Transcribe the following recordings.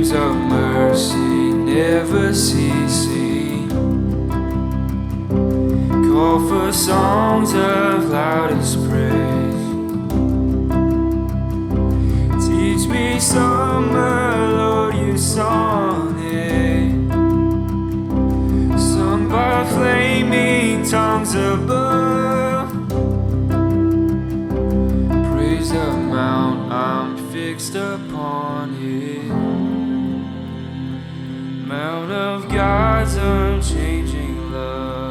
Streams of mercy never ceasing. Call for songs of loudest praise. Teach me some melodious sonnet, sung by flaming tongues above. Praise the mount I'm fixed upon it, Mount of God's unchanging love.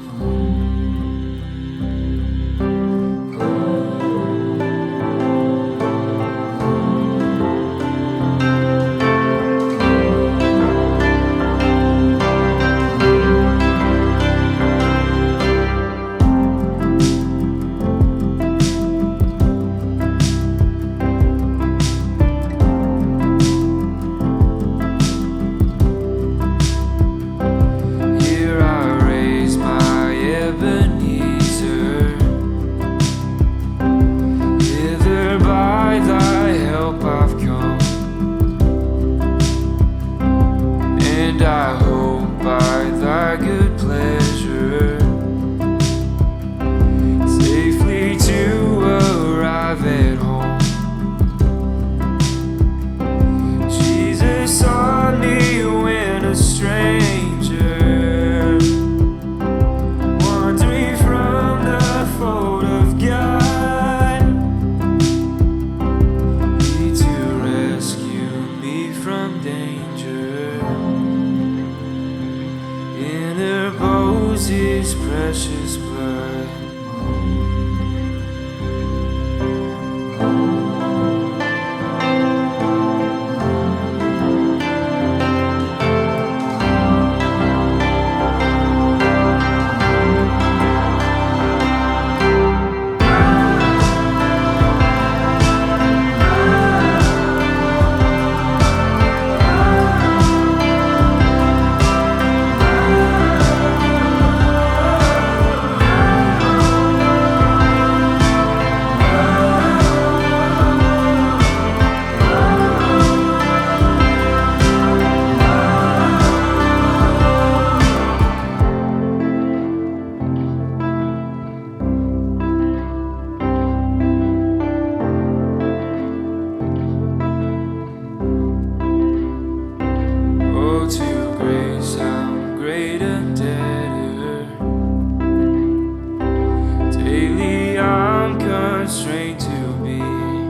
I hope by thy good pleasure safely to arrive at home. Jesus saw me when a stranger, wandering from the fold of God, He to rescue me from danger interpose His precious blood. To grace I'm great a debtor. Daily I'm constrained to be.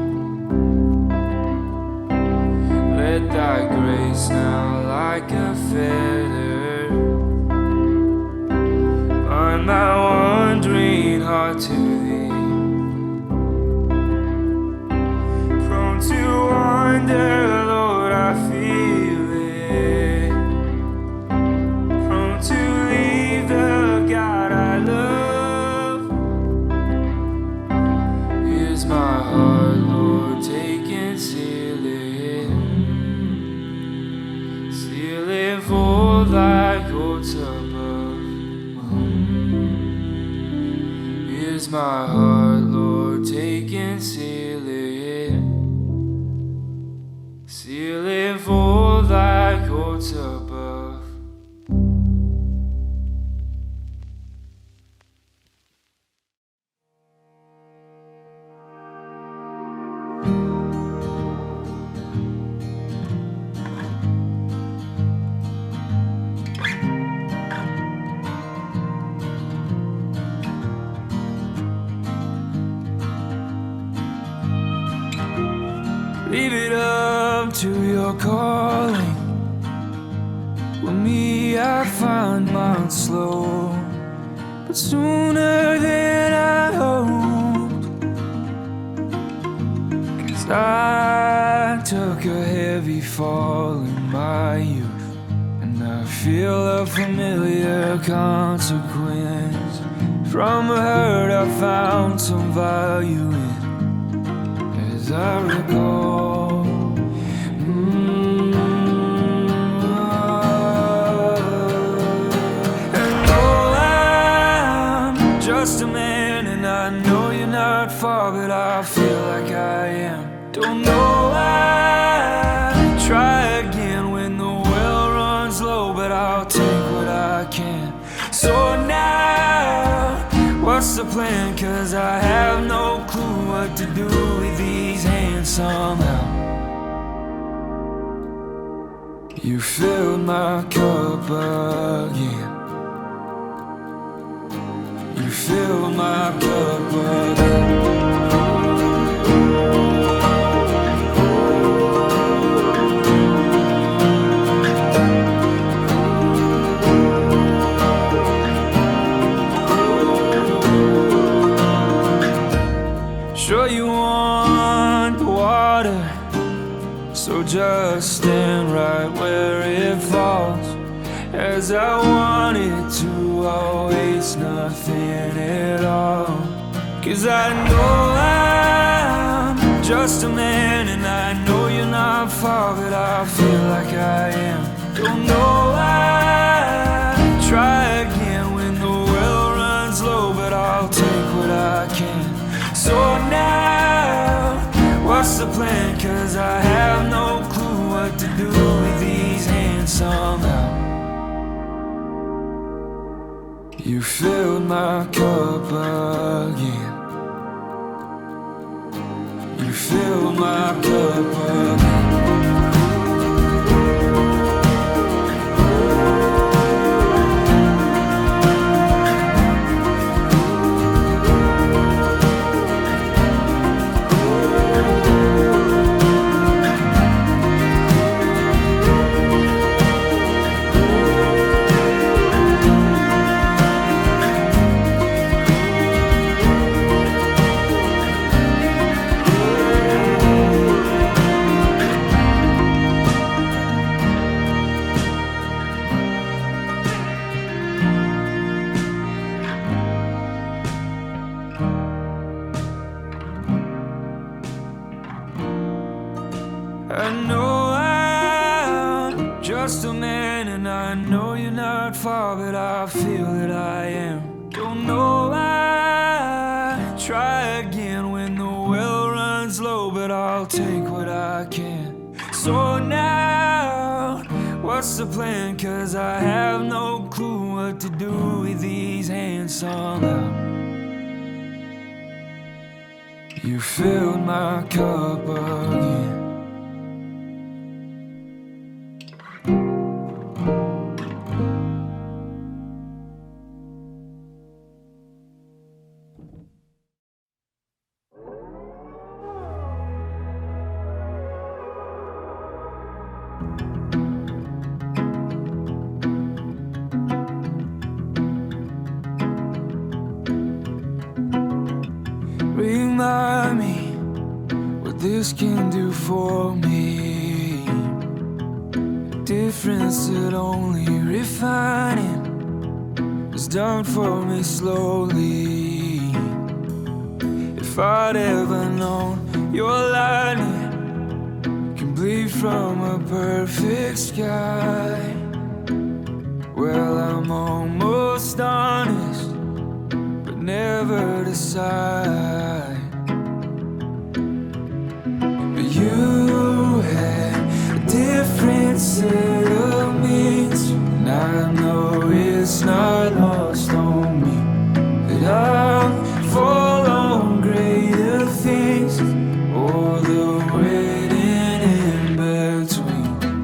Let thy grace now like a feather bind my wandering heart to thee. Prone to wander, Lord, I feel it. Prone to leave the God I love. Here's my heart, Lord, take and seal it. Seal it for thy courts above. Here's my heart, Lord, take and seal it. Seal it for thy courts above. Leave it up to your calling. With me I find mine slow, but sooner than I hoped. 'Cause I took a heavy fall in my youth, and I feel a familiar consequence from a hurt I found some value in. As I recall, and though I'm just a man, and I know you're not far, but I feel like I am. Don't know why, try again the plan? 'Cause I have no clue what to do with these hands somehow. You filled my cup again. You filled my cup again. Sure you want the water, so just stand right where it falls, as I want it to always nothing at all. 'Cause I know I'm just a man, and I know you're not far, but I feel like I am. Don't know I try again when the well runs low, but I'll take what I can. So now, what's the plan? 'Cause I have no clue what to do with these hands somehow. You filled my cup again. You filled my cup again. I know I'm just a man, and I know you're not far, but I feel that I am. Don't know I try again when the well runs low, but I'll take what I can. So now, what's the plan? 'Cause I have no clue what to do with these hands somehow. You filled my cup again. Remind me what this can do for me. A difference that only refining has done for me slowly. If I'd ever known your lightning can bleed from a perfect sky, well, I'm almost honest, but never decide. But you had a different set of means, and I know it's not lost on me that I'll fall on greater things, or the waiting in between.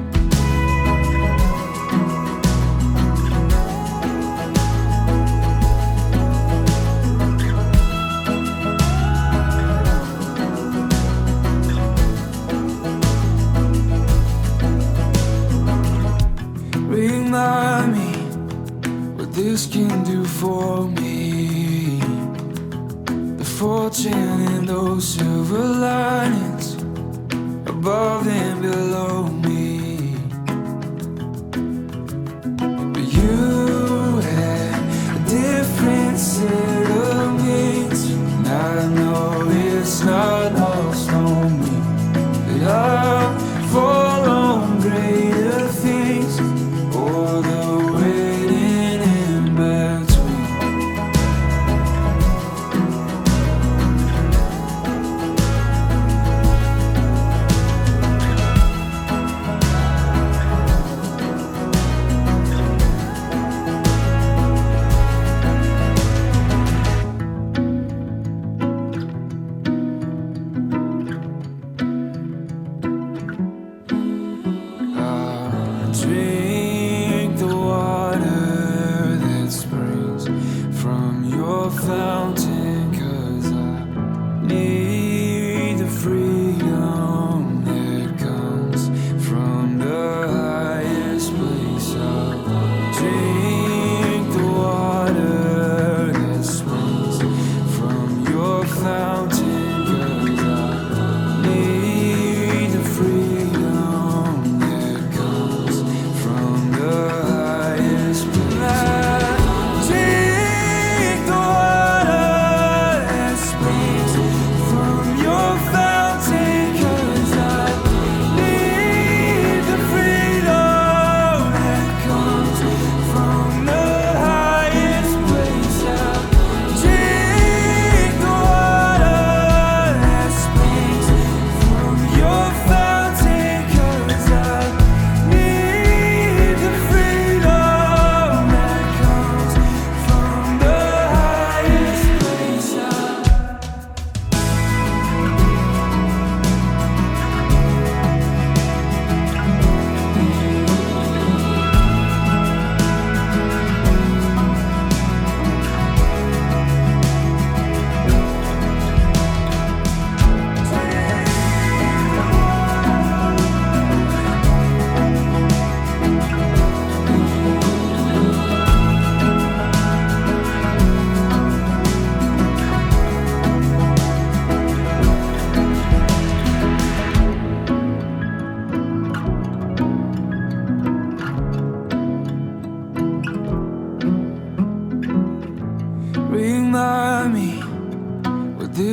Remind me what this can do for me. The fortune in those silver linings, above and below me. But you had a different set of means, and I know it's not lost on me that I'll fall on greater things, or the waiting in between.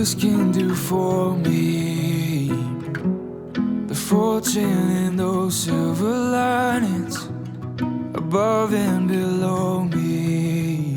Jesus can do for me. The fortune in those silver linings, above and below me.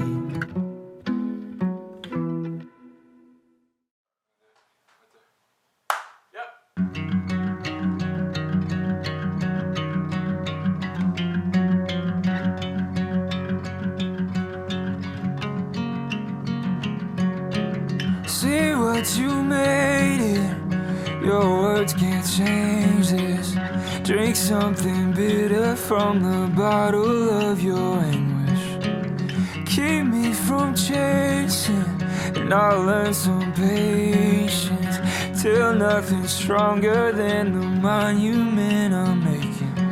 See what you made it. Your words can't change this. Drink something bitter from the bottle of your anguish. Keep me from chasing, and I'll learn some patience, till nothing's stronger than the monument I'm making.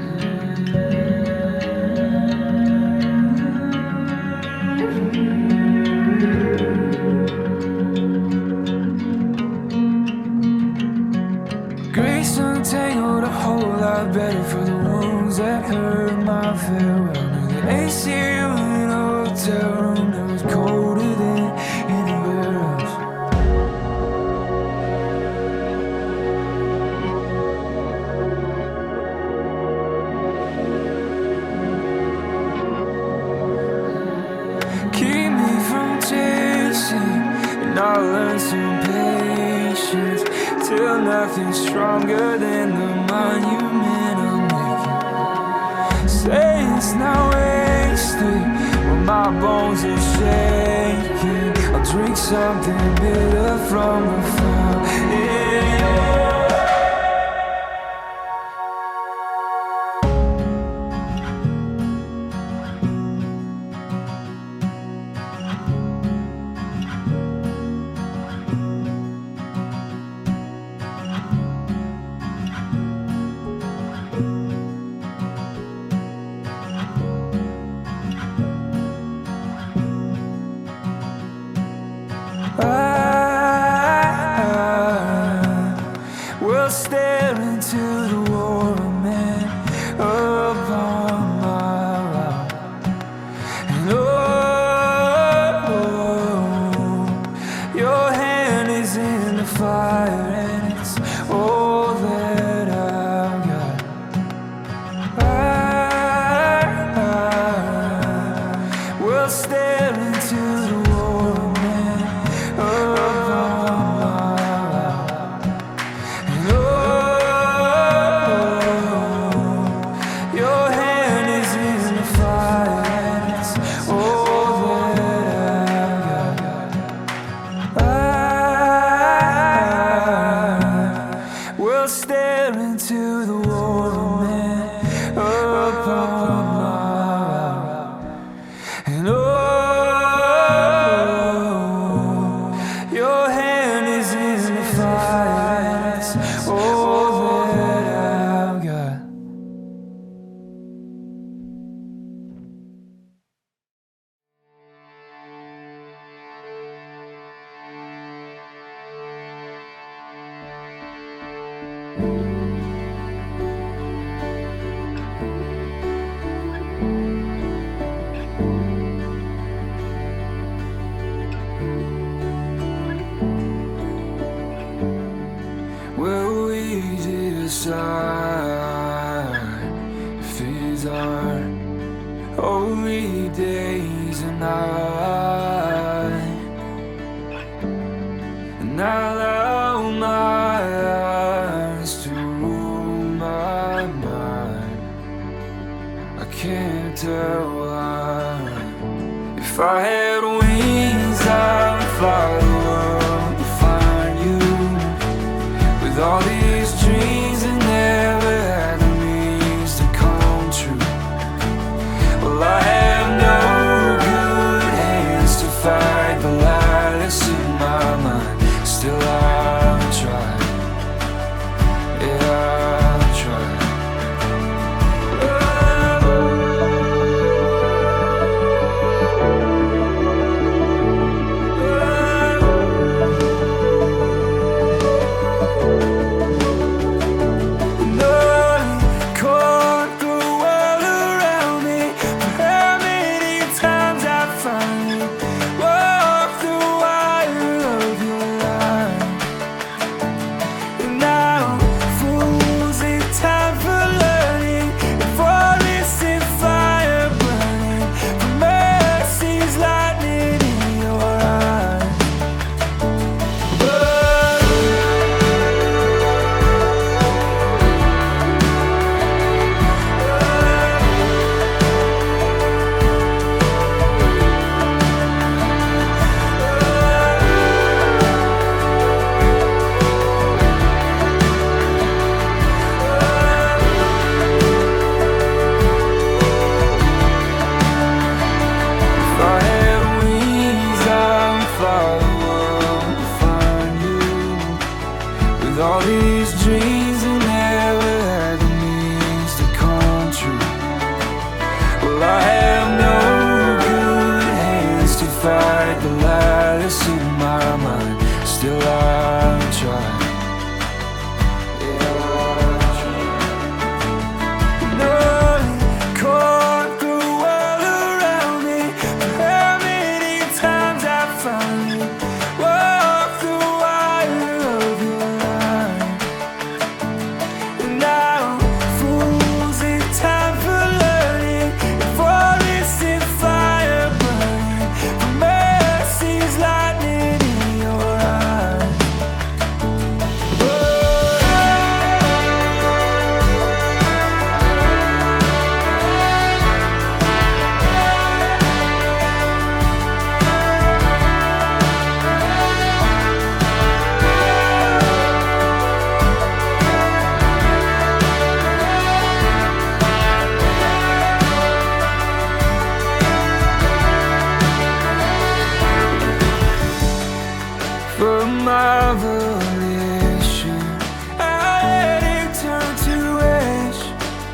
Grace untangled a whole lot better for the wounds that hurt my farewell. Knew that AC in a hotel room that was colder than anywhere else. Keep me from chasing, and I'll learn some patience, till nothing's stronger than the monument I'm making. Say it's not wasted when my bones are shaking. I'll drink something bitter from the fountain. We'll stare into the war, man, upon my rock. And oh, your hand is in the fire, and it's all that I've got. We'll stare into the war, man, upon my rock. And oh, your hand is in the fire, and it's all that I've got. We'll stare into the war, man, upon my rock. And oh, your hand is in the fire, and it's all that I've got. Will we decide if it's our only days and night? And I allow my eyes to rule my mind. I can't tell why. If I had wings, I would fly the world to find you. With all these dreams that never had the means to come true. Well, I have no good hands to fight the lie that's in my mind. Still I'll try. Yeah, I'll try.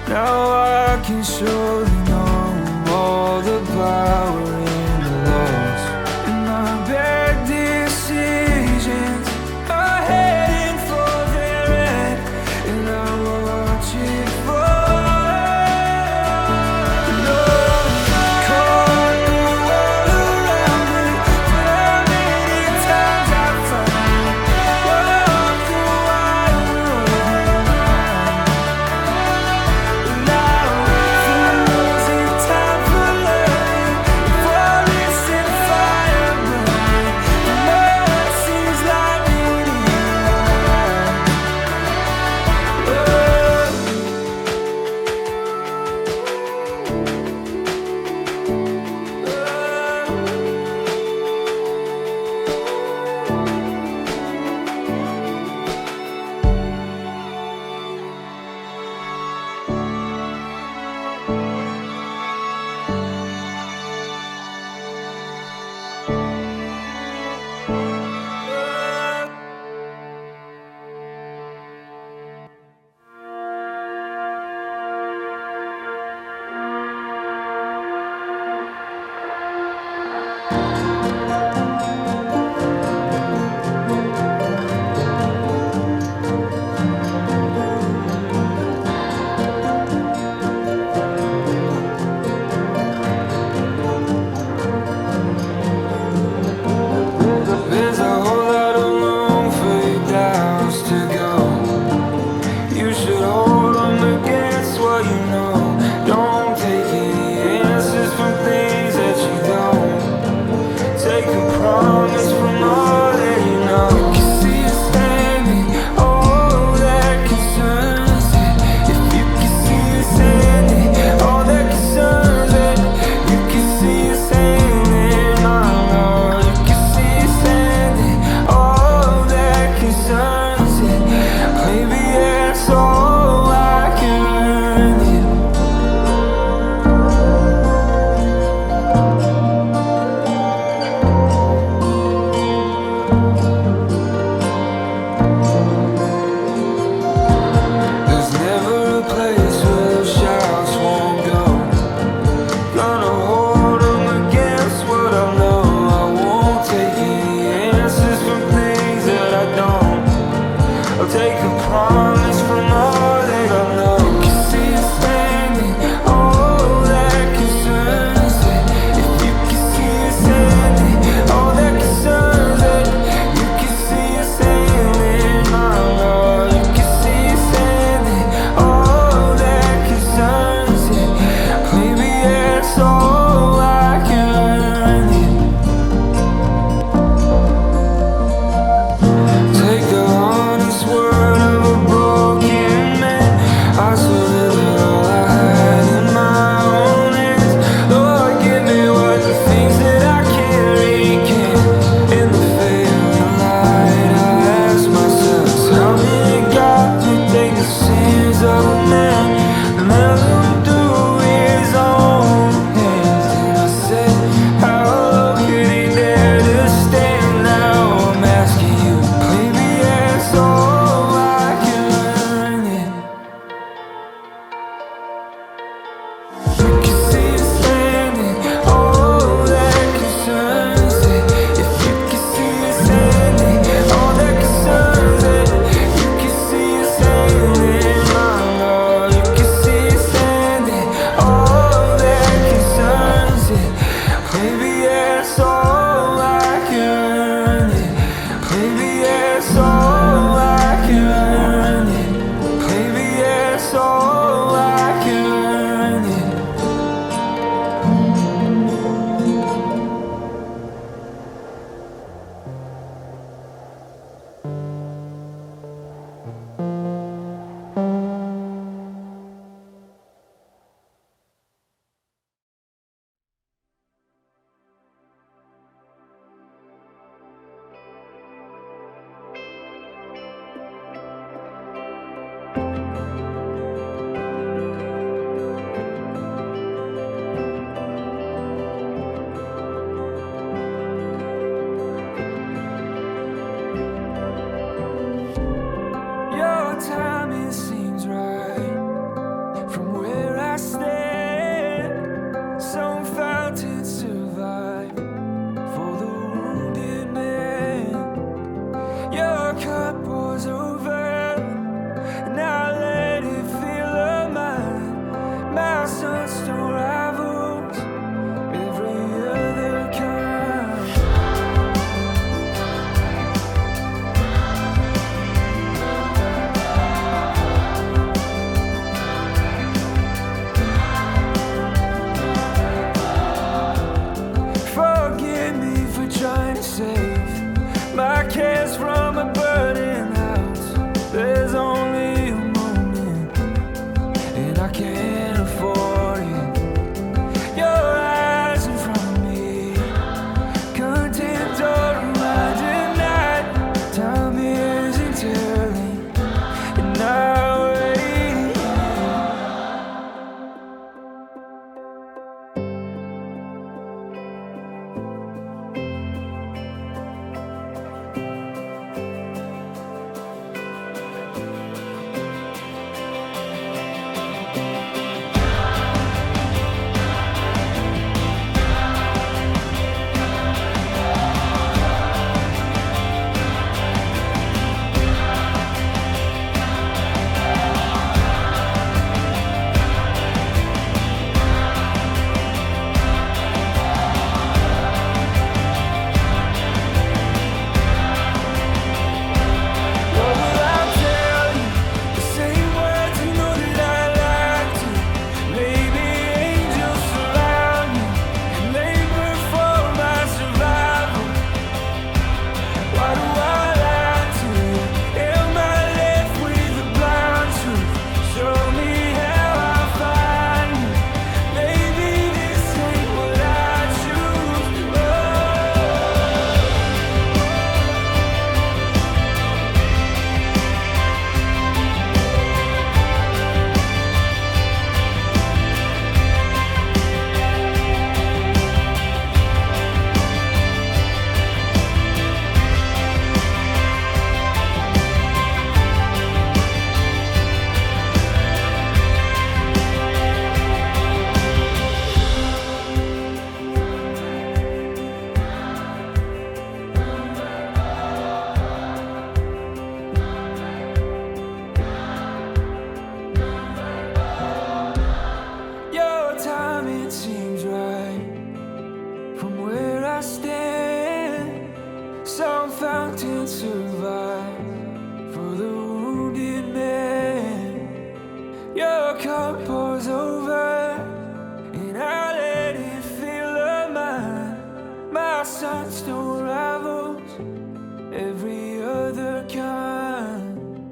Now I can surely know all the power in the loss. And my bad decisions are heading for their end, and I watch it fall. No, caught the world around me, but how many times I found walk the wide world around. And I feel was over, and I let it feel of mine. My sunstone rivals every other kind.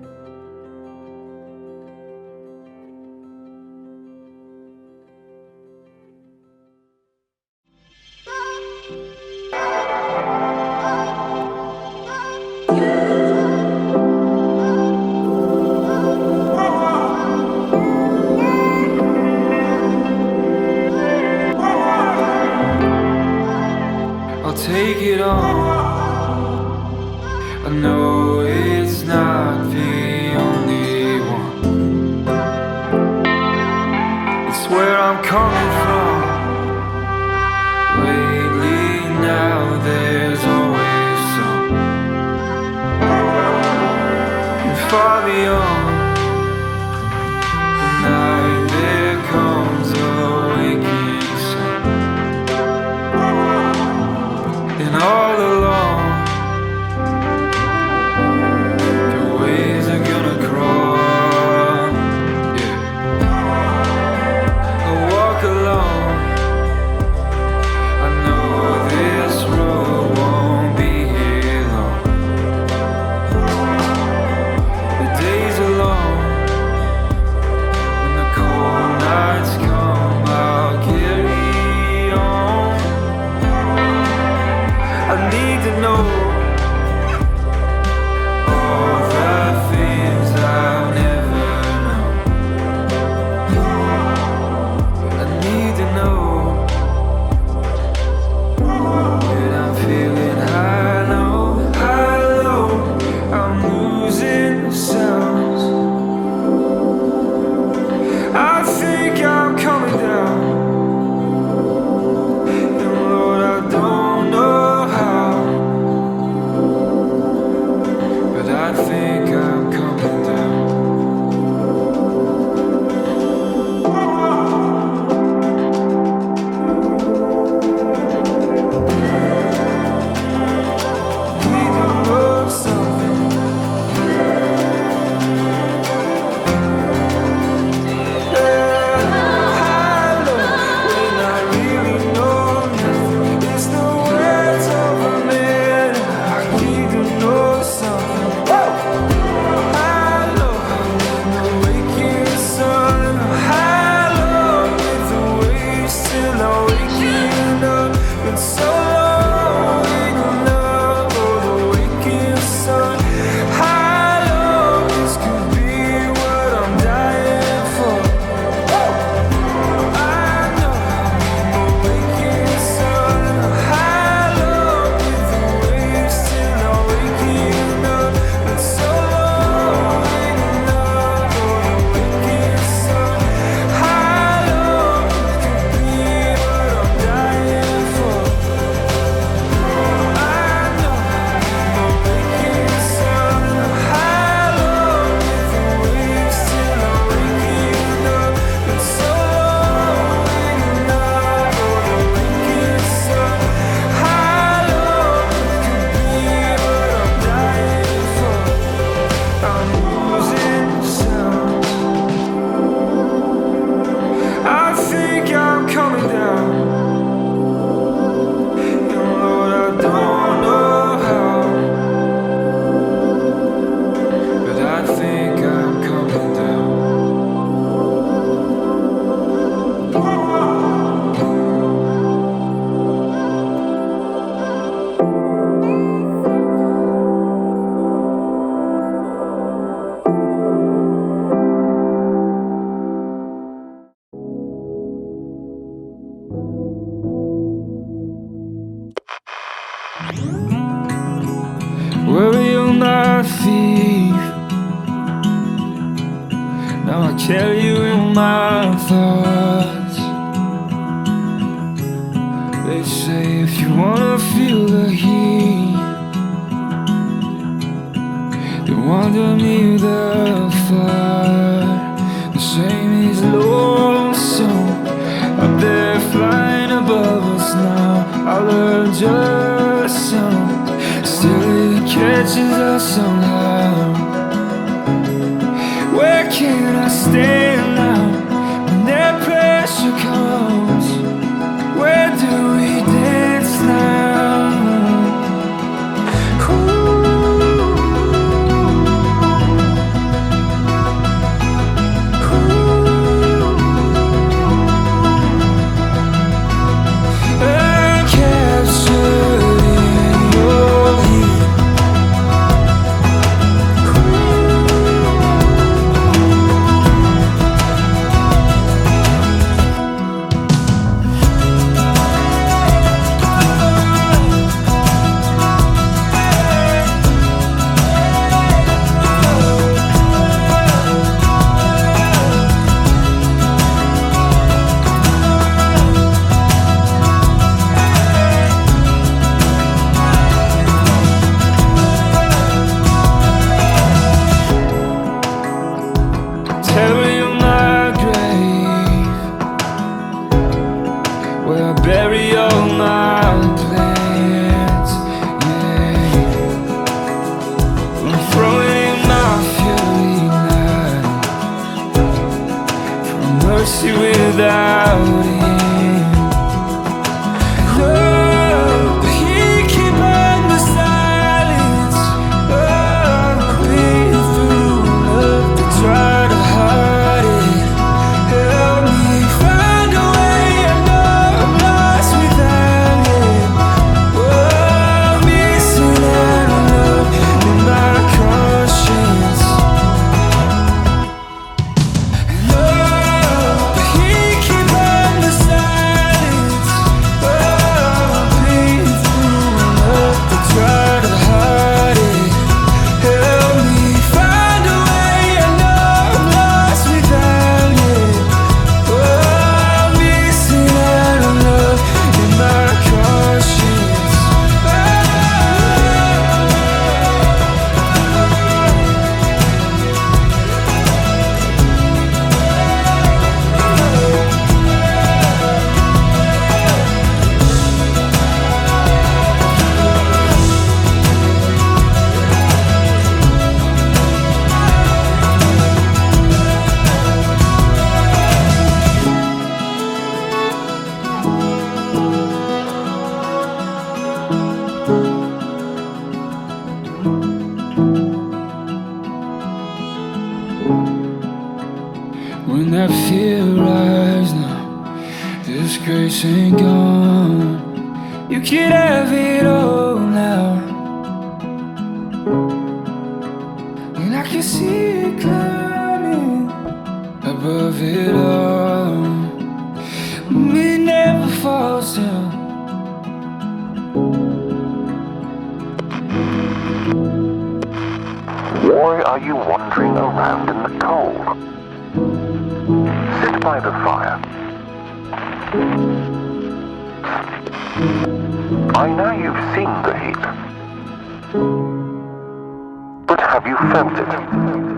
Take it on. I know it's not the only one. It's where I'm coming from. Lately now there's always some. And far beyond the night there comes a waking sun. And all along the waves are gonna crawl, yeah. I walk alone, I know this road won't be here long. The days are long, when the cold nights come, I'll carry on. I need to know all the things I've never known. I need to know that I'm feeling high low, I'm losing the sounds. I think I'm coming down, and Lord, I don't know. I think I'm coming down. We do know something. When I really know nothing. It's the words of a man. We do know something. Worry on my thief. Now I carry you in my thoughts. They say if you wanna feel the heat, then wander near the fire. The same is lonesome up there flying above us now. Our love just sound, still it catches us somehow. Where can I stand now when without him. Love, but he keep on the silence. Oh, been through enough to try to hide it. Help me find a way. I know I'm lost without him. Oh, missing out on love in my conscience. When that fear arrives now, disgrace ain't gone. You can have it all now, and I can see it climbing above it all. It never falls down. Why are you wandering around in the cold? Sit by the fire. I know you've seen the heat, but have you felt it?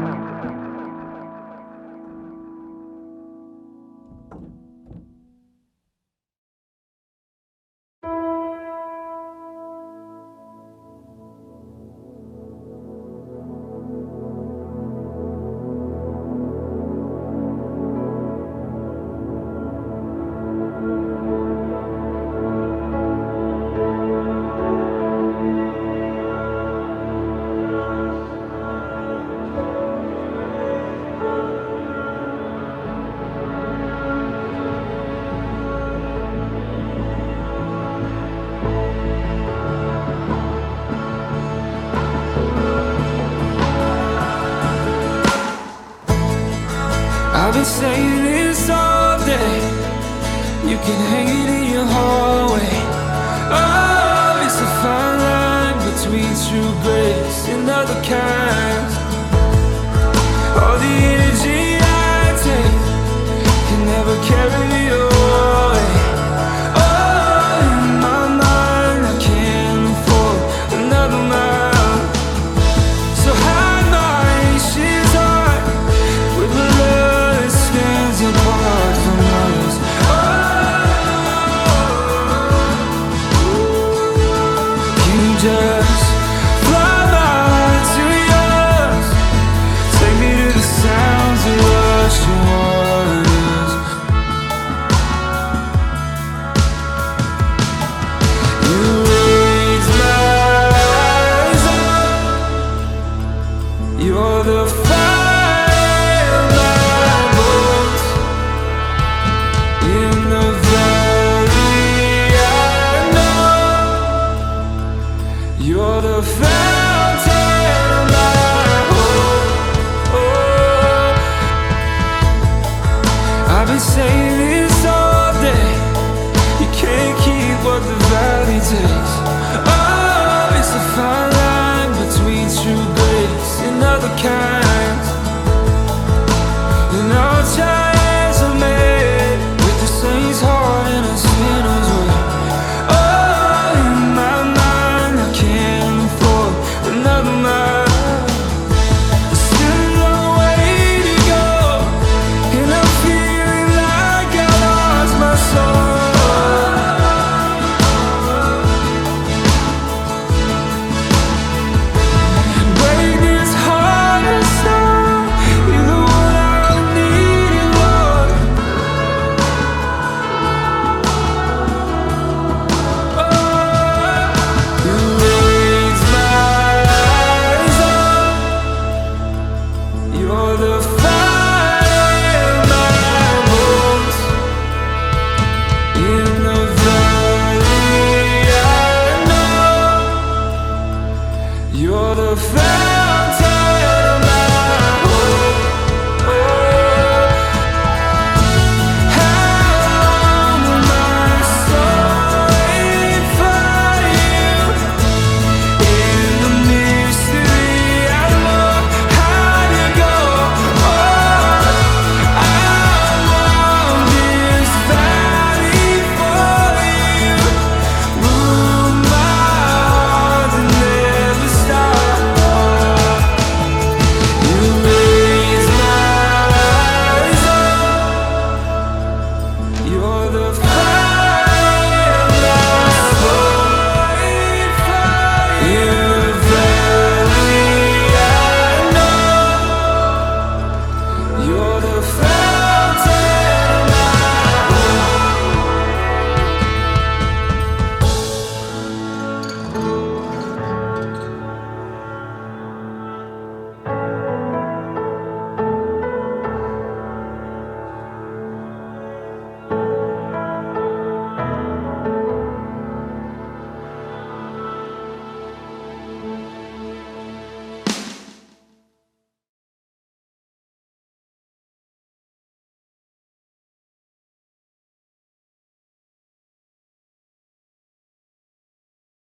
I've been saying this all day. You can hang it in your hallway. Oh, it's a fine line between true grace and other kinds. All the energy I take can never carry me away. Oh, in my mind I can't afford another mile. So hide my issues on with the love that stands apart from others. Oh, can you just fly by to yours? Take me to the sounds of rushing waters. You raise my eyes up. You're the fire of my bones. In the valley I know you're the fountain of my hope. Oh, I've been saying this all day. You can't keep what the valley takes. Oh, it's a fine line between true grace and other kind.